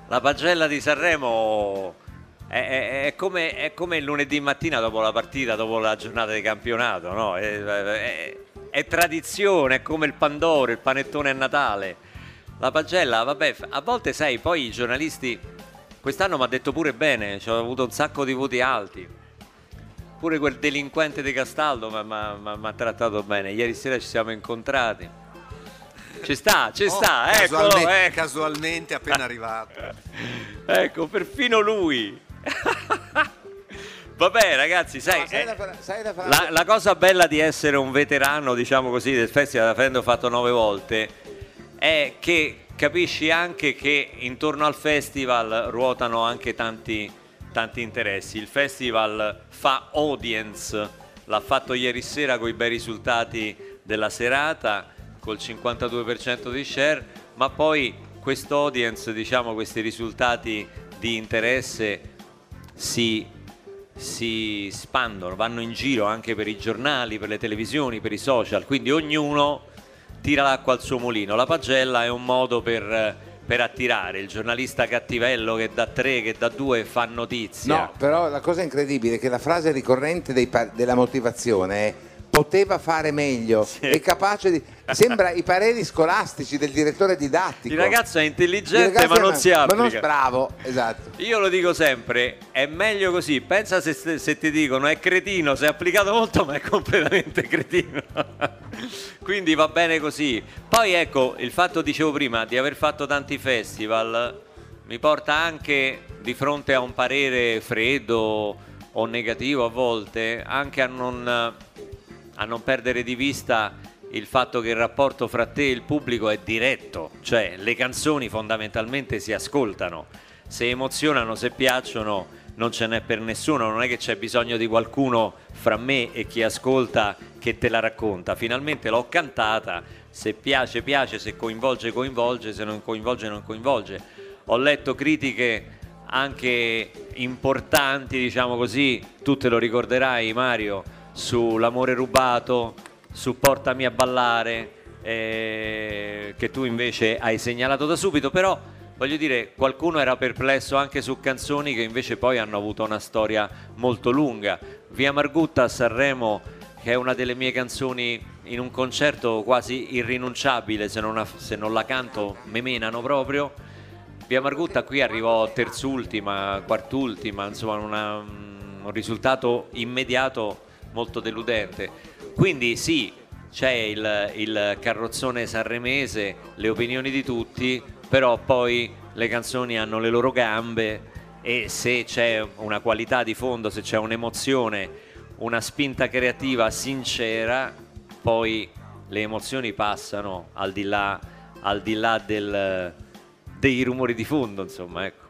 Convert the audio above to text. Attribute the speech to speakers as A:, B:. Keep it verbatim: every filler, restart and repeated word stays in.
A: la pagella di Sanremo è, è, è, come, è come il lunedì mattina dopo la partita, dopo la giornata di campionato, no? È, è, è tradizione, è come il Pandoro, il panettone a Natale. La pagella, vabbè, a volte sai, poi i giornalisti, quest'anno mi ha detto pure bene, ci ho avuto un sacco di voti alti. Pure quel delinquente di Castaldo mi ha trattato bene. Ieri sera ci siamo incontrati. Ci sta, ci
B: oh,
A: sta,
B: casualmente,
A: eccolo, ecco.
B: Casualmente appena arrivato.
A: Ecco, perfino lui. Vabbè ragazzi, sai,
C: no, sai,
A: eh,
C: la, sai la,
A: la, la cosa bella di essere un veterano, diciamo così, del festival, avendo fatto nove volte, è che capisci anche che intorno al festival ruotano anche tanti, tanti interessi. Il festival fa audience, l'ha fatto ieri sera con i bei risultati della serata, col cinquantadue per cento di share, ma poi questo audience, diciamo, questi risultati di interesse si, si spandono, vanno in giro anche per i giornali, per le televisioni, per i social, quindi ognuno tira l'acqua al suo mulino. La pagella è un modo per, per attirare il giornalista cattivello che da tre, che da due fa notizia.
C: No, però la cosa incredibile è che la frase ricorrente dei della motivazione è poteva fare meglio, sì. È capace di... Sembra i pareri scolastici del direttore didattico.
A: Il ragazzo è intelligente ma non
C: è...
A: si applica.
C: Ma non bravo, esatto.
A: Io lo dico sempre, è meglio così. Pensa se, se ti dicono è cretino, si è applicato molto ma è completamente cretino. Quindi va bene così. Poi ecco, il fatto, dicevo prima, di aver fatto tanti festival mi porta anche, di fronte a un parere freddo o negativo a volte, anche a non... a non perdere di vista il fatto che il rapporto fra te e il pubblico è diretto, cioè le canzoni fondamentalmente si ascoltano, se emozionano, se piacciono non ce n'è per nessuno, non è che c'è bisogno di qualcuno fra me e chi ascolta che te la racconta, finalmente l'ho cantata, se piace piace, se coinvolge coinvolge, se non coinvolge non coinvolge. Ho letto critiche anche importanti, diciamo così, tu te lo ricorderai Mario, sull'amore rubato, su Portami a ballare, eh, che tu invece hai segnalato da subito, però voglio dire, qualcuno era perplesso anche su canzoni che invece poi hanno avuto una storia molto lunga. Via Margutta a Sanremo, che è una delle mie canzoni in un concerto quasi irrinunciabile, se non, se non la canto me menano proprio. Via Margutta qui arrivò terzultima, quartultima, insomma una, un risultato immediato molto deludente. Quindi sì, c'è il, il carrozzone sanremese, le opinioni di tutti, però poi le canzoni hanno le loro gambe e se c'è una qualità di fondo, se c'è un'emozione, una spinta creativa sincera, poi le emozioni passano al di là, al di là del, dei rumori di fondo, insomma, ecco.